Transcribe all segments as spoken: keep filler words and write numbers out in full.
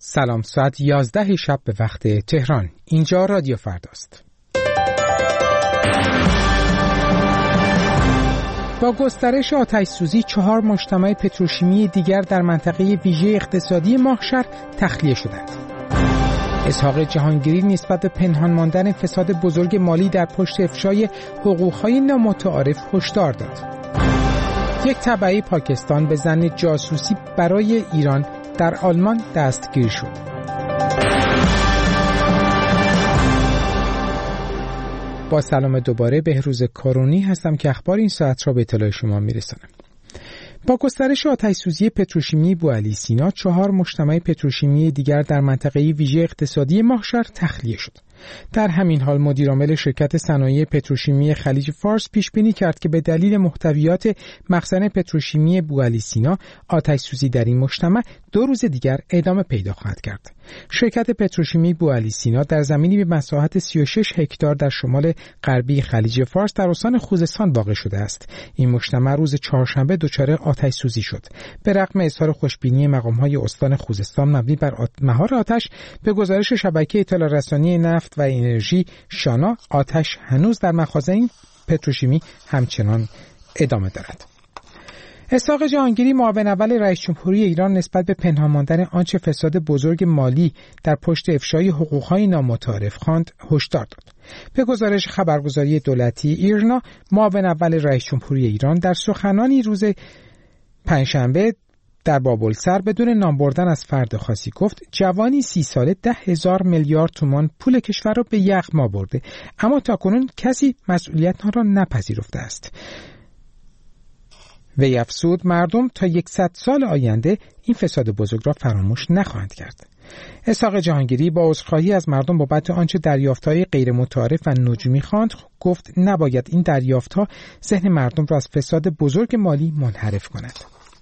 سلام، ساعت یازده شب به وقت تهران. اینجا رادیو فرداست. با گسترش آتش‌سوزی چهار مجتمع پتروشیمی دیگر در منطقه ویژه اقتصادی ماهشهر تخلیه شدند. اسحاق جهانگیری نسبت به پنهان ماندن فساد بزرگ مالی در پشت افشای حقوق‌های نامتعارف هشدار داد. یک تبعی پاکستان به ظن جاسوسی برای ایران در آلمان دستگیر شد. با سلام دوباره، بهروز کارونی هستم که اخبار این ساعت را به اطلاع شما میرسانم. با گسترش آتش‌سوزی پتروشیمی بوعلی سینا، چهار مجتمع پتروشیمی دیگر در منطقه ویژه اقتصادی ماهشهر تخلیه شد. در همین حال مدیرعامل شرکت صنایع پتروشیمی خلیج فارس پیش بینی کرد که به دلیل محتویات مخزن پتروشیمی بوعلی سینا، آتش‌سوزی در این مجتمع دو روز دیگر ادامه پیدا خواهد کرد. شرکت پتروشیمی بوعلی سینا در زمینی به مساحت سی و شش هکتار در شمال غربی خلیج فارس در استان خوزستان واقع شده است. این مجتمع روز چهارشنبه دچار آتش‌سوزی شد. به رغم اظهار خوشبینی مقام‌های استان خوزستان مبنی بر مهار آتش، به گزارش شبکه اطلاع رسانی نفت و انرژی شانا، آتش هنوز در مخازن پتروشیمی همچنان ادامه دارد. اسحاق جهانگیری، معاون اول رئیس جمهوری ایران، نسبت به پنهان ماندن آنچه فساد بزرگ مالی در پشت افشای حقوق‌های نامتعارف خواند، هشدار داد. به گزارش خبرگزاری دولتی ایرنا، معاون اول رئیس جمهوری ایران در سخنانی روز پنجشنبه در بابلسر بدون نام بردن از فرد خاصی گفت جوانی سی ساله ده هزار میلیارد تومان پول کشور را به یغما برده، اما تاکنون کسی مسئولیت آن را نپذیرفته است. وی افزود مردم تا یکصد سال آینده این فساد بزرگ را فراموش نخواهند کرد. اسحاق جهانگیری با عذرخواهی از مردم بابت آنچه دریافت‌های غیر متعارف و نجومی خواند، گفت نباید این دریافت‌ها ذهن مردم را از فساد بزرگ مالی منحرف کند.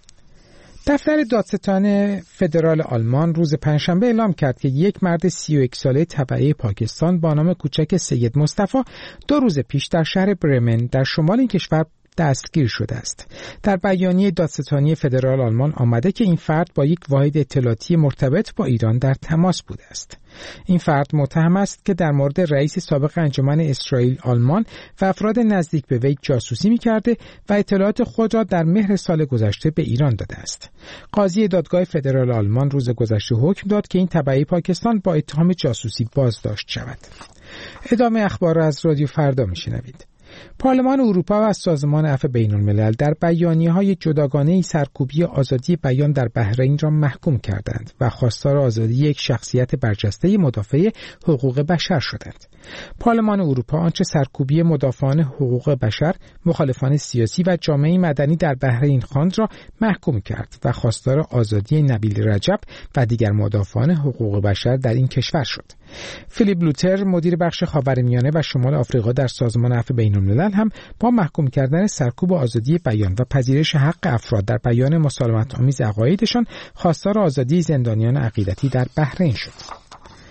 دفتر دادستان فدرال آلمان روز پنجشنبه اعلام کرد که یک مرد سی و یک ساله تبعی پاکستان با نام کوچک سید مصطفی دو روز پیش در شهر برمن در شمال این کشور دستگیر شده است. در بیانیه دادستانی فدرال آلمان آمده که این فرد با یک واحد اطلاعاتی مرتبط با ایران در تماس بوده است. این فرد متهم است که در مورد رئیس سابق انجمن اسرائیل آلمان و افراد نزدیک به وی جاسوسی می‌کرده و اطلاعات خود را در مهر سال گذشته به ایران داده است. قاضی دادگاه فدرال آلمان روز گذشته حکم داد که این تبعی پاکستان با اتهام جاسوسی بازداشت شود. ادامه اخبار را از رادیو فردا می‌شنوید. پارلمان اروپا و سازمان عفو بین‌الملل در بیانیه‌های جداگانه‌ای سرکوبی آزادی بیان در بحرین را محکوم کردند و خواستار آزادی یک شخصیت برجسته مدافع حقوق بشر شدند. پارلمان اروپا آنچه سرکوبی مدافعان حقوق بشر، مخالفان سیاسی و جامعه مدنی در بحرین خواند را محکوم کرد و خواستار آزادی نبیل رجب و دیگر مدافعان حقوق بشر در این کشور شد. فیلیپ لوتر، مدیر بخش خاورمیانه و شمال آفریقا در سازمان عفو بین‌الملل، هم با محکوم کردن سرکوب آزادی بیان و پذیرش حق افراد در بیان مسالمت‌آمیز عقایدشان خواستار آزادی زندانیان عقیدتی در بحرین شد.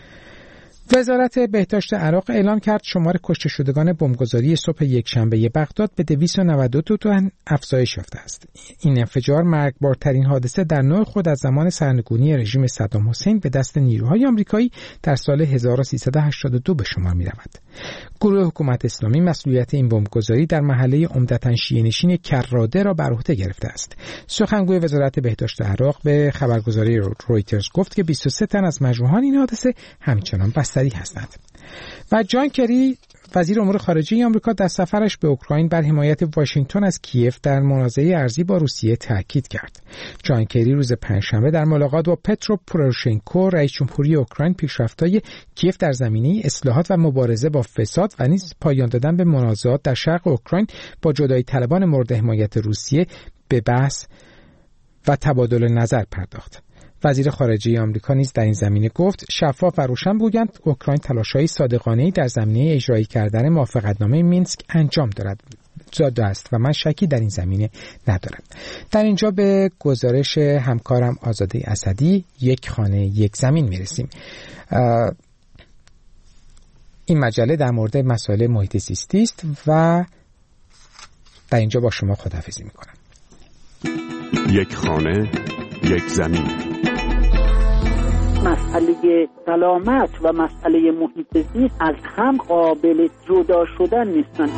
وزارت بهداشت عراق اعلام کرد شمار کشته شدگان بمبگذاری صبح یکشنبه بغداد به دویست و نود و دو تن افزایش یافته است. این انفجار مرگبارترین حادثه در نوع خود از زمان سرنگونی رژیم صدام حسین به دست نیروهای آمریکایی در سال هزار و سیصد و هشتاد و دو به شمار می‌رود. گروه حکومت اسلامی مسئولیت این بمبگذاری در محله عمدتاً شیعه‌نشین کراده را بر عهده گرفته است. سخنگوی وزارت بهداشت عراق به خبرگزاری رویترز گفت که بیست و سه تن از مجروحان این حادثه همچنان بستری هستند. و جان کری، وزیر امور خارجه آمریکا، در سفرش به اوکراین بر حمایت واشنگتن از کیف در منازعه ارزی با روسیه تاکید کرد. جان کری روز پنجشنبه در ملاقات با پترو پوروشنکو، رئیس جمهوری اوکراین، پیشرفت‌های کیف در زمینه اصلاحات و مبارزه با فساد و نیز پایان دادن به منازعات در شرق اوکراین با جدایی طلبان مورد حمایت روسیه به بحث و تبادل نظر پرداخت. وزیر خارجه آمریکا نیز در این زمینه گفت شفاف و روشن بودند اوکراین تلاش‌های صادقانه‌ای در زمینه اجرایی کردن موافقتنامه مینسک انجام دارد زاده است و من شکی در این زمینه ندارم. در اینجا به گزارش همکارم آزاده اسدی، یک خانه یک زمین میرسیم. این مجله در مورد مسائل محیط زیستی است و در اینجا با شما خداحافظی میکنم. یک خانه یک زمین. مسئله سلامت و مسئله محیط زیست از هم قابل جدا شدن نیستن.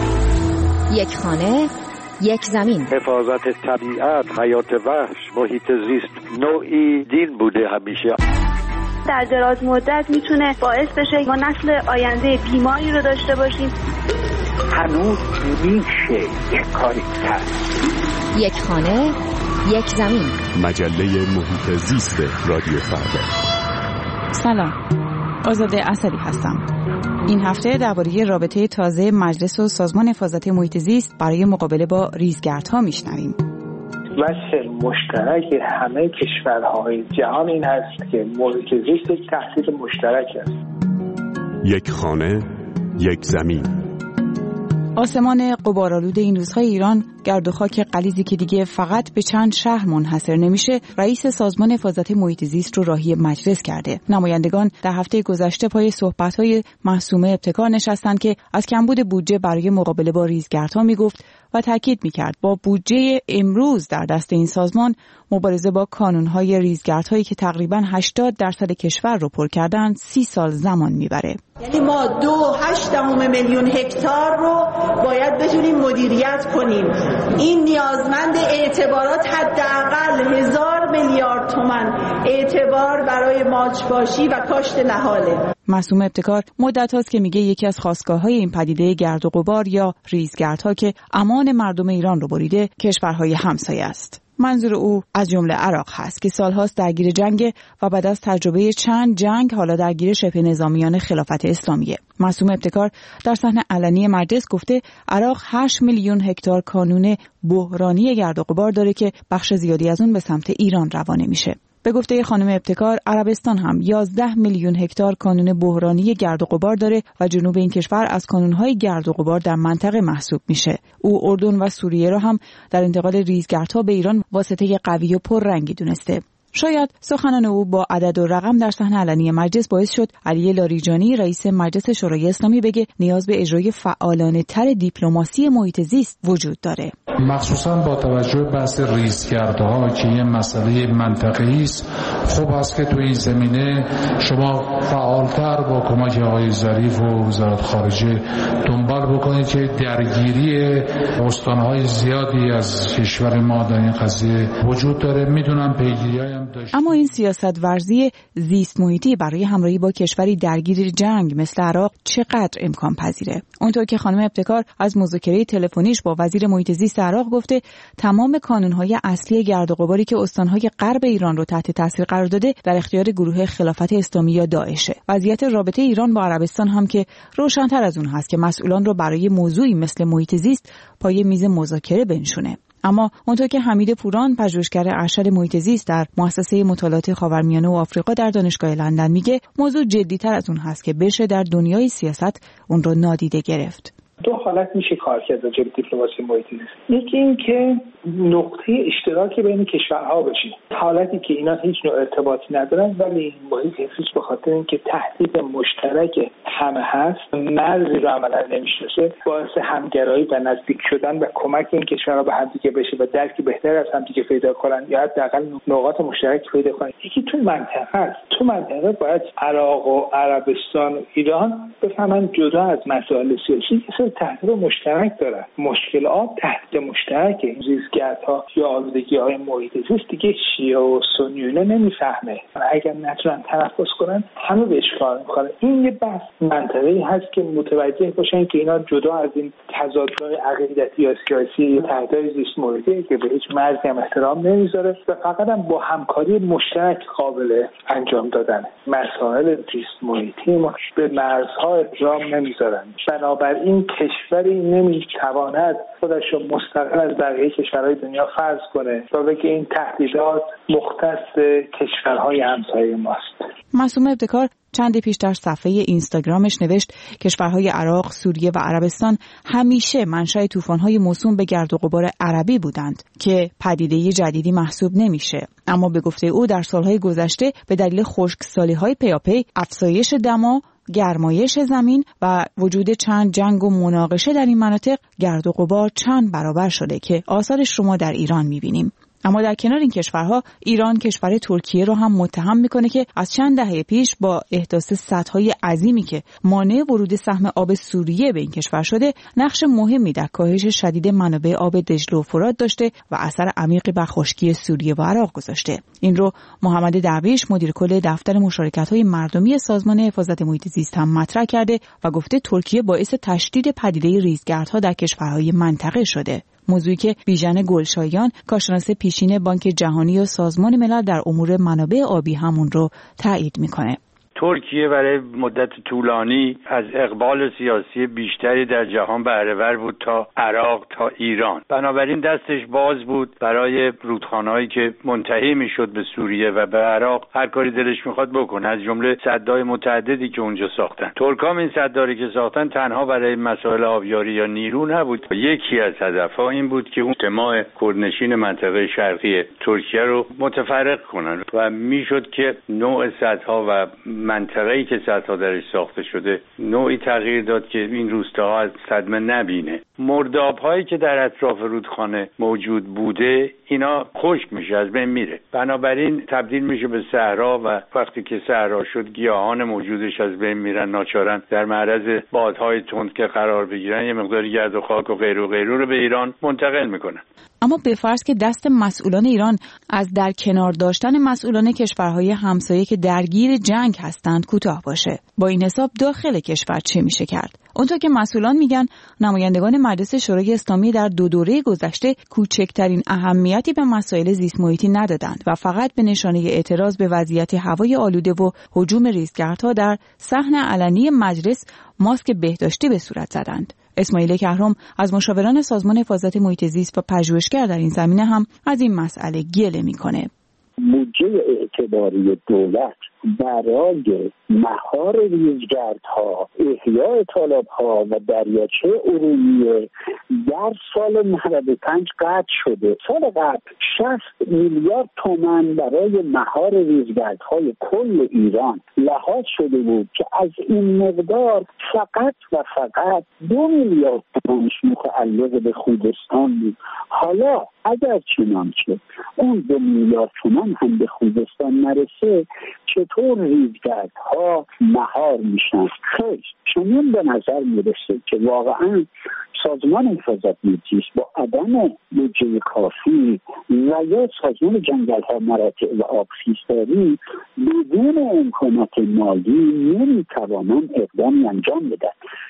یک خانه، یک زمین. حفاظت طبیعت، حیات وحش، محیط زیست نوعی دین بوده همیشه. در دراز مدت میتونه باعث بشه ما نسل آینده بیماری رو داشته باشیم. هنوز میشه یک کاری کرد. یک خانه، یک زمین. مجله محیط زیست رادیو فردا. سلام، آزاده اسدی هستم. این هفته درباره رابطه تازه مجلس و سازمان حفاظت محیط زیست برای مقابله با ریزگردها میشنویم. وجه مشترک همه کشورهای جهان این هست که محیط زیست یک تهدید مشترک است. یک خانه، یک زمین. آسمان غبارآلود این روزهای ایران، گرد و خاک غلیظی که دیگه فقط به چند شهر منحصر نمیشه، رئیس سازمان حفاظت محیط زیست رو راهی مجلس کرده. نمایندگان در هفته گذشته پای صحبت‌های معصومه ابتکار نشستند که از کمبود بودجه برای مقابله با ریزگردها میگفت و تاکید میکرد با بودجه امروز در دست این سازمان مبارزه با کانون‌های ریزگردهایی که تقریباً هشتاد درصد کشور رو پر کردن سی سال زمان میبره. یعنی ما دو هشت دهم میلیون هکتار رو باید بتونیم مدیریت کنیم. این نیازمند اعتبارات حداقل هزار میلیارد تومان اعتبار برای ماچ‌باشی و کاشت نهاله. معصومه ابتکار مدت هاست که میگه یکی از خاستگاه‌های این پدیده گرد و غبار یا ریزگردها که امان مردم ایران رو بریده کشورهای همسایه است. منظور او از جمله عراق هست که سالهاست درگیر جنگ و بعد از تجربه چند جنگ حالا درگیر شبه نظامیان خلافت اسلامیه. معصومه ابتکار در صحن علنی مجلس گفته عراق هشت میلیون هکتار کانون بحرانی گرد و غبار داره که بخش زیادی از اون به سمت ایران روانه میشه. به گفته خانم ابتکار عربستان هم یازده میلیون هکتار کانون بحرانی گرد و غبار داره و جنوب این کشور از کانون‌های گرد و غبار در منطقه محسوب میشه. او اردن و سوریه را هم در انتقال ریزگردها به ایران واسطه قوی و پررنگی دونسته. شاید سخنان او با عدد و رقم در صحنه علنی مجلس باعث شد علی لاریجانی رئیس مجلس شورای اسلامی بگه نیاز به اجرای فعالانه تر دیپلماسی محیط زیست وجود داره. مخصوصا با توجه به بحث ریزگردها که یه مسئله منطقه‌ای است، خوب است که تو این زمینه شما فعالتر با کمک آقای ظریف و وزارت خارجه دنبال بکنید که درگیری استان‌های زیادی از کشور ما در این قضیه وجود داره. میدونم پیگیری‌های اما این سیاست ورزی زیست محیطی برای همراهی با کشوری درگیر جنگ مثل عراق چقدر امکان پذیره؟ اونطور که خانم ابتکار از مذاکره تلفنیش با وزیر محیط زیست عراق گفته تمام کانون‌های اصلی گرد و غباری که استان‌های غرب ایران رو تحت تاثیر قرار داده در اختیار گروه خلافت اسلامی یا داعشه. وضعیت رابطه ایران با عربستان هم که روشن‌تر از اون هست که مسئولان رو برای موضوعی مثل محیط زیست پای میز مذاکره بنشونه. اما اونطور که حمید پوران پژوهشگر ارشد محیط زیست در مؤسسه مطالعات خاورمیانه و آفریقا در دانشگاه لندن میگه موضوع جدی‌تر از اون هست که بشه در دنیای سیاست اون رو نادیده گرفت. دو حالت میشه کار کرد راجع به دیپلماسی محیط زیست. یکی این که نقطه اشتراکی بین کشورها بشه، حالتی که اینا هیچ نوع ارتباطی ندارن ولی محیط زیست به خاطر اینکه تهدید مشترک همه هست، مرزی رو عملا نمیشناسه، باعث همگرایی و نزدیک شدن و کمک این کشورها به همدیگه بشه و درکی بهتر از همدیگه پیدا کنن یا حداقل نقاط مشترک پیدا کنن. یکی تو منطقه است. تو منطقه باید عراق و عربستان و ایران بفهمن جدا از مسائل سیاسی تهدید مشترک دارن. مشکلات تهدید مشترک ریزگردها یا آلودگی‌های محیط زیست دیگه شیعه و سنیونه نمیفهمه. اگر نتونن تنفس کنن همه بهش کار میکنن. این یه بحث منطقه‌ای هست که متوجه باشن که اینا جدا از این تضادهای عقیدتی یا سیاسی تهدید زیست محیطی که به هیچ مرزی هم احترام نمیذاره و فقط هم با همکاری مشترک قابل انجام دادن. مسائل زیست محیطی ما به مرزها احترام نمیذارن. بنابراین کشوری نمیتواند خودش رو مستقل از بقیه کشورهای دنیا فرض کنه و بگه این تهدیدات مختص کشورهای همسایه ماست. معصومه ابتکار چندی پیش در صفحه اینستاگرامش نوشت کشورهای عراق، سوریه و عربستان همیشه منشأ طوفان‌های موسوم به گرد و غبار عربی بودند که پدیده جدیدی محسوب نمیشه. اما به گفته او در سالهای گذشته به دلیل خشکسالی‌های پیاپی، افزایش دما، گرمایش زمین و وجود چند جنگ و مناقشه در این مناطق گرد و غبار چند برابر شده که آثارش رو ما در ایران می‌بینیم. اما در کنار این کشورها ایران کشور ترکیه رو هم متهم میکنه که از چند دهه پیش با احداث سدهای عظیمی که مانع ورود سهم آب سوریه به این کشور شده نقش مهمی در کاهش شدید منابع آب دجله و فرات داشته و اثر عمیقی بر خشکی سوریه و عراق گذاشته. این رو محمد درویش مدیر کل دفتر مشارکت‌های مردمی سازمان حفاظت محیط زیست هم مطرح کرده و گفته ترکیه باعث تشدید پدیده ریزگردها در کشورهای منطقه شده. موضوعی که بیژن گلشایان کارشناس پیشین بانک جهانی و سازمان ملل در امور منابع آبی همون رو تایید میکنه. ترکیه برای مدت طولانی از اقبال سیاسی بیشتری در جهان بهره ور بود تا عراق تا ایران. بنابراین دستش باز بود برای رودخانه‌هایی که منتهی میشد به سوریه و به عراق هر کاری دلش میخواد بکنه، از جمله سدهای متعددی که اونجا ساختن. ترکام این سداری که ساختن تنها برای مسائل آبیاری یا نیرو نبود. یکی از هدفها این بود که اون اجتماع کردنشین منطقه شرقی ترکیه رو متفرق کنن و میشد که نوع سدها و منطقه‌ای که سدها درش ساخته شده نوعی تغییر داد که این روستاها از صدمه نبینه. مرداب‌هایی که در اطراف رودخانه موجود بوده اینا خشک میشه، از بین میره، بنابراین تبدیل میشه به صحرا و وقتی که صحرا شد گیاهان موجودش از بین میرن، ناچارن در معرض بادهای تند که قرار بگیرن یه مقدار گرد و خاک و غیر و غیره رو به ایران منتقل میکنن. اما به فرض که دست مسئولان ایران از در کنار داشتن مسئولان کشورهای همسایه که درگیر جنگ هستند کوتاه باشه، با این حساب داخل کشور چه میشه کرد؟ اونطور که مسئولان میگن نمایندگان مجلس شورای اسلامی در دو دوره گذشته کوچکترین اهمیتی به مسائل زیست محیطی ندادند و فقط به نشانه اعتراض به وضعیت هوای آلوده و هجوم ریزگردها در صحن علنی مجلس ماسک بهداشتی به صورت زدند. اسماعیل کهرم از مشاوران سازمان حفاظت محیط زیست و پژوهشگر در این زمینه هم از این مسئله گله میکنه. بودجه اعتباری دولت برای مهار ریزگردها، احیای تالاب‌ها و دریاچه ارومیه در سال نود و پنج قطع شده. سال قبل شصت میلیارد تومان برای مهار ریزگردهای کل ایران لحاظ شده بود که از این مقدار فقط و فقط دو میلیارد تومانش متعلق به خوزستان بود. حالا اگر چنانچه اون دو میلیارد تومان هم به خوزستان نرسه چطور ریزگردها مهار میشن؟ خیلی چنین به نظر میرسه که واقعا سازمان حفاظت محیط زیست با عدم بودجه کافی و یا سازمان جنگل‌ها مراتع و آبخیزداری بدون امکانات مالی نمیتوانند اقدامی انجام بدن.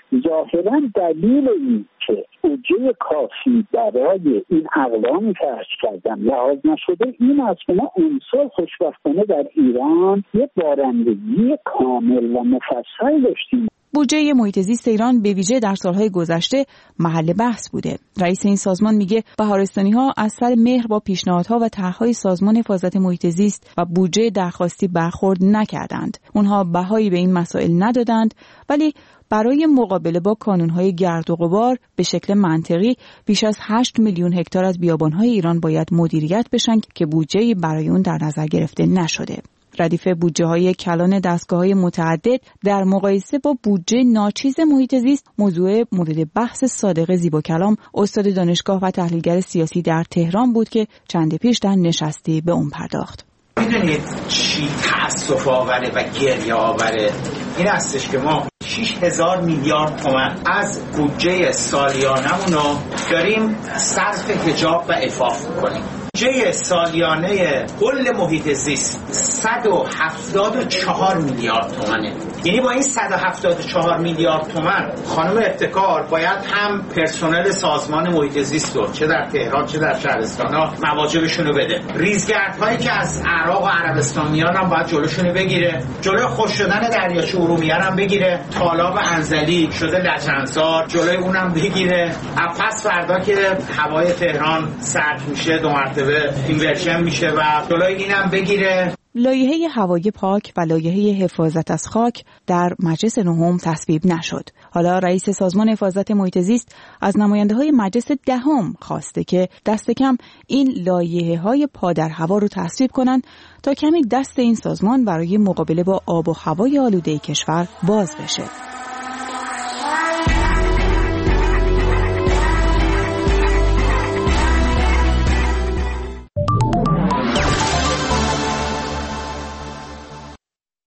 ظاهرا دلیل این که بودجه کافی برای این اقدامی که عرض کردم لحاظ نشده این است که ما امسال خوشبختانه در ایران یک بارندگی کامل و مفصل داشتیم. بودجه محیط زیست ایران به ویژه در سالهای گذشته محل بحث بوده. رئیس این سازمان میگه بهارستانی‌ها از سر مهر با پیشنهادها و طرح‌های سازمان حفاظت محیط زیست و بودجه درخواستی برخورد نکردند. اونها بهایی به این مسائل ندادند، ولی برای مقابله با کانون‌های گرد و غبار به شکل منطقی بیش از هشت میلیون هکتار از بیابان‌های ایران باید مدیریت بشن که بودجه‌ای برای اون در نظر گرفته نشده. ردیف بودجه‌های کلان دستگاه‌های متعدد در مقایسه با بودجه ناچیز محیط زیست موضوع مورد بحث صادق زیباکلام استاد دانشگاه و تحلیلگر سیاسی در تهران بود که چند پیش در نشستی به اون پرداخت. میدونید چی تأسف آوره و گریه آوره؟ این هستش که ما شش هزار میلیارد تومان از بودجه سالیانمون رو داریم صرف حجاب و عفاف میکنیم. بودجه سالیانه کل محیط زیست صد و هفتاد و چهار میلیارد تومانه. یعنی با این صد و هفتاد و چهار میلیارد تومان خانم ابتکار باید هم پرسنل سازمان محیط زیست رو چه در تهران چه در شهرستان‌ها مواجبشون رو بده. ریزگردهایی که از عراق و عربستان میان هم باید جلوشون رو بگیره. جلوی خشک شدن دریاچه ارومیه هم بگیره. تالاب انزلی شده لجنزار جلوی اونم بگیره. پس فردا که هوای تهران سرد میشه دو مرتبه اینورژن میشه و جلوی اینم بگیره. لایحه هوای پاک و لایحه حفاظت از خاک در مجلس نهم تصویب نشد. حالا رئیس سازمان حفاظت محیط زیست از نماینده‌های مجلس دهم خواسته که دست کم این لایحه‌های پادر هوا رو تصویب کنند تا کمی دست این سازمان برای مقابله با آب و هوای آلوده کشور باز بشه.